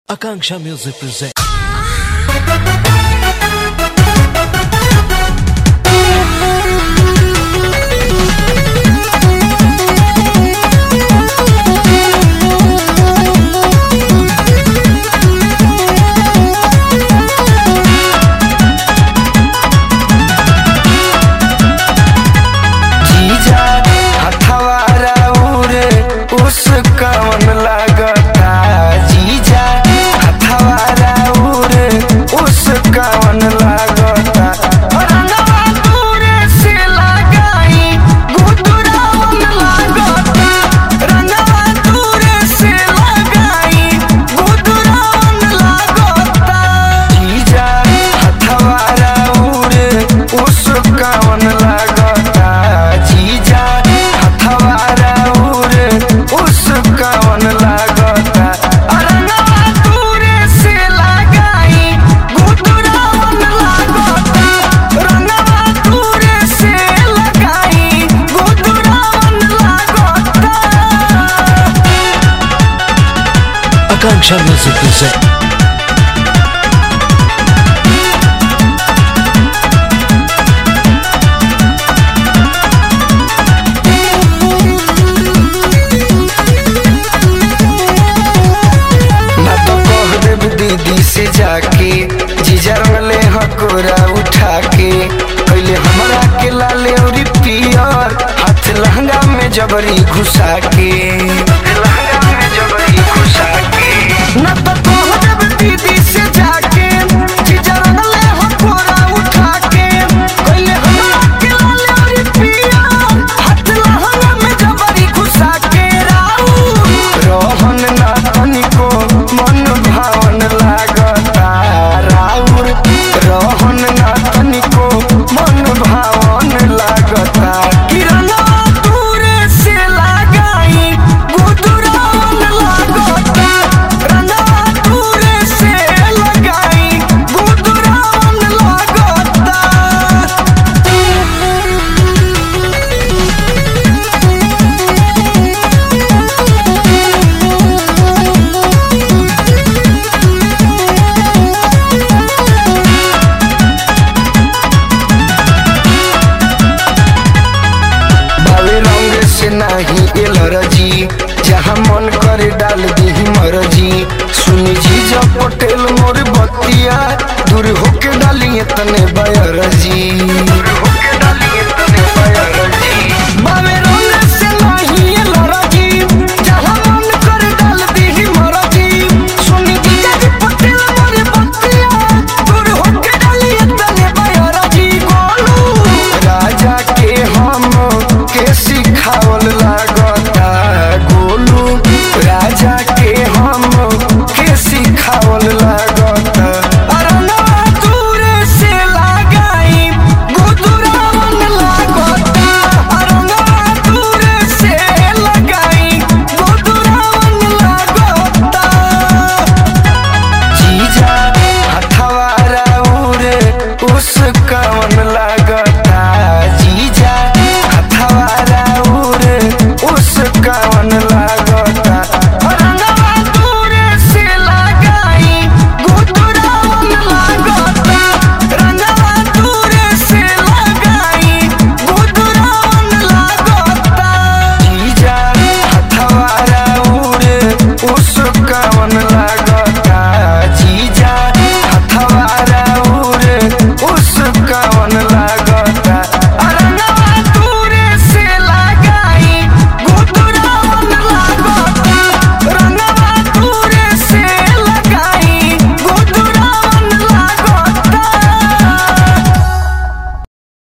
Akanksha Music presents. Akanksha Music presents. दीदी से जाके जीजा रंगले हकोरा उठा के पहले हमरा के लाले और पियर हाथ लहंगा में जबरी घुसा के ना तो कह देब दीदी से जाके जीजा रंगले हकोरा उठा के पहले हमरा के लाले और पियर हाथ लहंगा में जबरी घुसा के रोहन ना तनिको मन भावन लागता राउर रोहन ना तनिको मन भावन लागता किरणा दूर से लगाई गुदुरावन लागता रंगा दूर से लगाई गुदुरावन लागता नहीं एलर्जी जहाँ मन करे डाल दी मर्जी सुनी जी जब पटेल मोर बतिया दूर होके डालिए तने बयरजी बावे रंग से नहीं एलर्जी जहाँ मन करे डाल दी मर्जी सुनी जी जब पटेल मोर बतिया दूर होके डालिए तने बयरजी गोलू राजा के हम के सिखावल लागता गोलू राजा के हम के सिखावल लागता अरना दूर से लगाई गुदुरावन लागता अरना दूर से लगाई गुदुरावन लागता जीजा हथवारा उरे उस कवन लागता जीजा हथवारा उरे उस कवन लागता रंगवा दूर से लगाई गुदुरावन लागता रंगवा दूर से लगाई गुदुरावन लागता जीजा हथवारा उरे उस कवन लागता जीजा हथवारा उरे उस